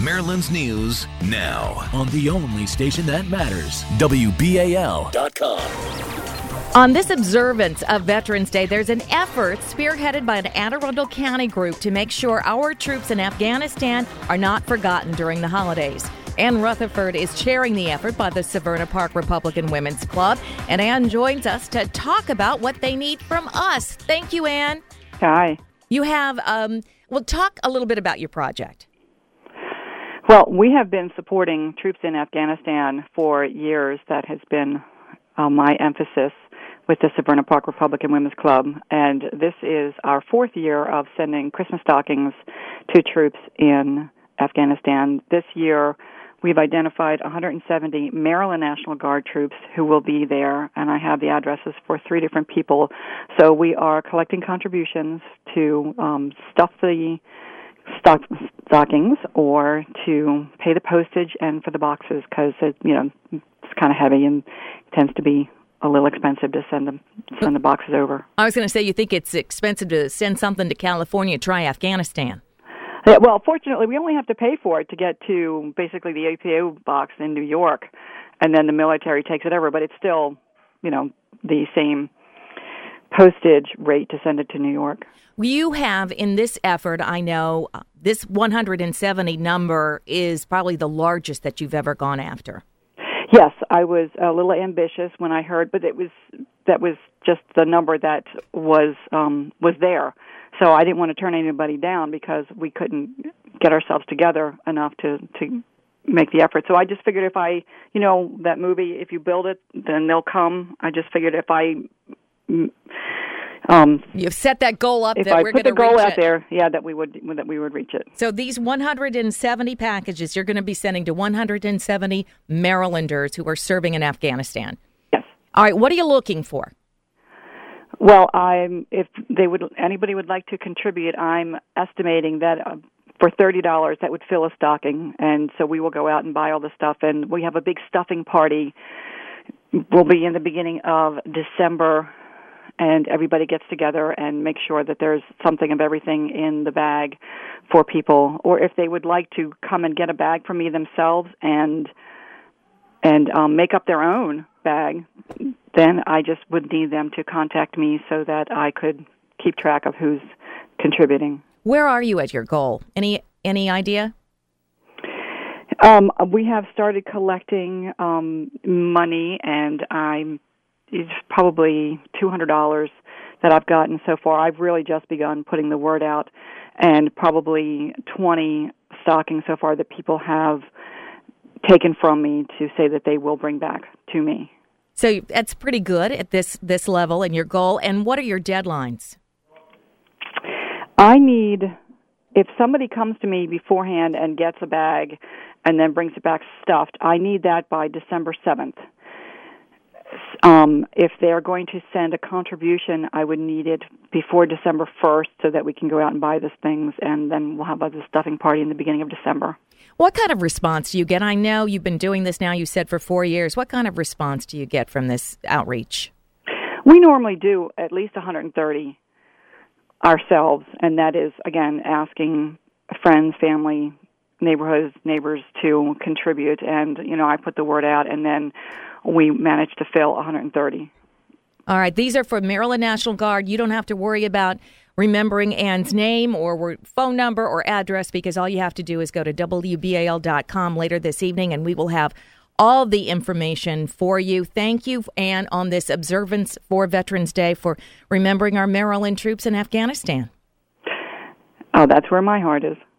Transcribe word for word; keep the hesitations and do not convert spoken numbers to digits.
Maryland's news now on the only station that matters, W B A L dot com. On this observance of Veterans Day, there's an effort spearheaded by an Anne Arundel County group to make sure our troops in Afghanistan are not forgotten during the holidays. Ann Rutherford is chairing the effort by the Severna Park Republican Women's Club, and Ann joins us to talk about what they need from us. Thank you, Ann. Hi. You have, um, well, talk a little bit about your project. Well, we have been supporting troops in Afghanistan for years. That has been uh, my emphasis with the Severna Park Republican Women's Club, and this is our fourth year of sending Christmas stockings to troops in Afghanistan. This year, we've identified one hundred seventy Maryland National Guard troops who will be there, and I have the addresses for three different people. So we are collecting contributions to um, stuff the stock, stockings or to pay the postage and for the boxes because it, you know, it's kind of heavy and tends to be a little expensive to send them send the boxes over. I was going to say, you think it's expensive to send something to California, try Afghanistan. Yeah, well, fortunately, we only have to pay for it to get to basically the A P O box in New York, and then the military takes it over. But it's still, you know, the same postage rate to send it to New York. You have, in this effort, I know, uh, this one hundred seventy number is probably the largest that you've ever gone after. Yes, I was a little ambitious when I heard, but it was that was just the number that was um, was there. So I didn't want to turn anybody down because we couldn't get ourselves together enough to, to make the effort. So I just figured if I, you know, that movie, if you build it, then they'll come. I just figured if I... Um, You've set that goal up if that I we're going to reach it. If I put the goal out it. there, yeah, that we would that we would reach it. So these one hundred seventy packages you're going to be sending to one hundred seventy Marylanders who are serving in Afghanistan. Yes. All right, what are you looking for? Well, I'm if they would anybody would like to contribute, I'm estimating that uh, for thirty dollars that would fill a stocking, and so we will go out and buy all the stuff, and we have a big stuffing party. We'll be in the beginning of December. And everybody gets together and makes sure that there's something of everything in the bag for people. Or if they would like to come and get a bag from me themselves and and um, make up their own bag, then I just would need them to contact me so that I could keep track of who's contributing. Where are you at your goal? Any any idea? Um, we have started collecting um, money, and I'm It's probably two hundred dollars that I've gotten so far. I've really just begun putting the word out, and probably twenty stockings so far that people have taken from me to say that they will bring back to me. So that's pretty good at this, this level and your goal. And what are your deadlines? I need, if somebody comes to me beforehand and gets a bag and then brings it back stuffed, I need that by December seventh. Um, if they're going to send a contribution, I would need it before December first so that we can go out and buy these things, and then we'll have a stuffing party in the beginning of December. What kind of response do you get? I know you've been doing this now, you said, for four years. What kind of response do you get from this outreach? We normally do at least one hundred thirty ourselves, and that is, again, asking friends, family, neighborhoods, neighbors to contribute. And, you know, I put the word out, and then we managed to fill one hundred thirty. All right. These are for Maryland National Guard. You don't have to worry about remembering Ann's name or phone number or address because all you have to do is go to W B A L dot com later this evening, and we will have all the information for you. Thank you, Ann, on this observance for Veterans Day for remembering our Maryland troops in Afghanistan. Oh, that's where my heart is.